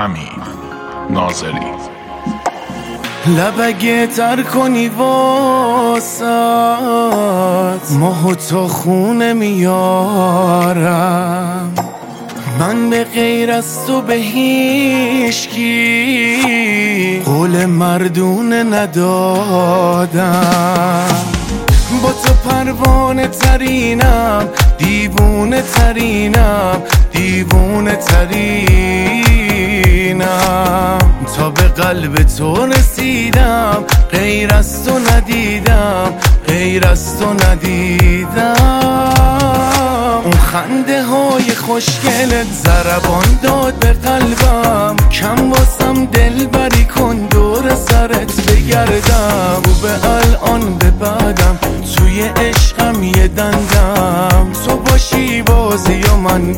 امین ناظری. لبگه تر کنی واسات ماه تا خونه میارم، من به غیر از تو به هیچکی قول مردونه ندادم. با تو پروانه ترینم، دیوونه ترینم، دیوونه ترینم، تا به قلب تو رسیدم، غیر از تو ندیدم، غیر از تو ندیدم. اون خنده های خوشگلت ضربان داد به قلبم، کم واسم دل بری کن دور سرت بگردم. و به الان به بعدم توی عشقم یه دندم، تو باشی بازی و من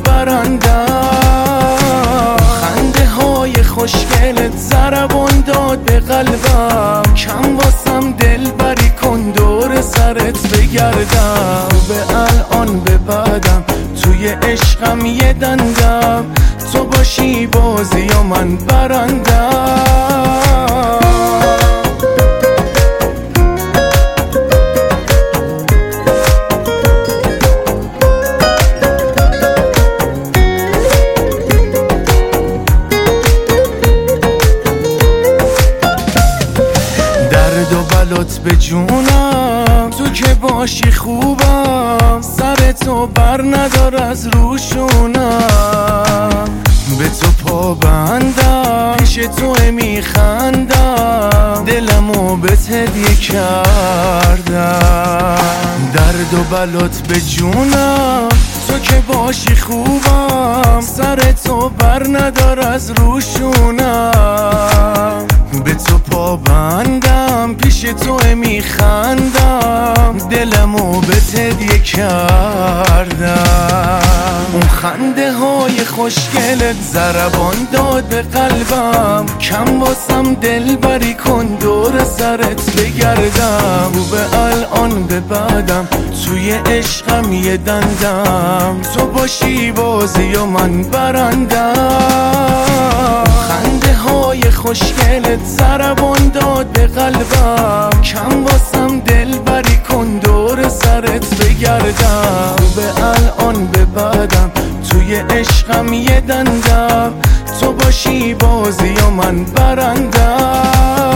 برندم. خنده های خوشگلت ضربان داد به قلبم، کم واسم دل بری کن دور سرت بگردم. و به الان به بعدم توی عشقم یه دندم، تو باشی بازی و من برندم. بلات به جونم، تو که باشی خوبم، سر تو بر ندار از روشونم. به تو پابندم، پیش تو میخندم، دلمو بهت هدیه کردم. درد و بلات به جونم، تو که باشی خوبم، سر تو بر ندار از روشونم. به تو پابندم، پیش تو میخندم، دلمو بهت هدیه کردم. اون خنده های خوشگلت ضربان داد به قلبم، کم واسم دل بری کن دور سرت بگردم. و به الان به بعدم توی عشقم یه دندم، تو باشی بازی و من برندم. خنده های خوشگلت ضربان داد به قلبم، کم واسم دل بری کن دور سرت بگردم. و به الان به بعدم توی عشقم یه دندم، تو باشی بازی و من برندم.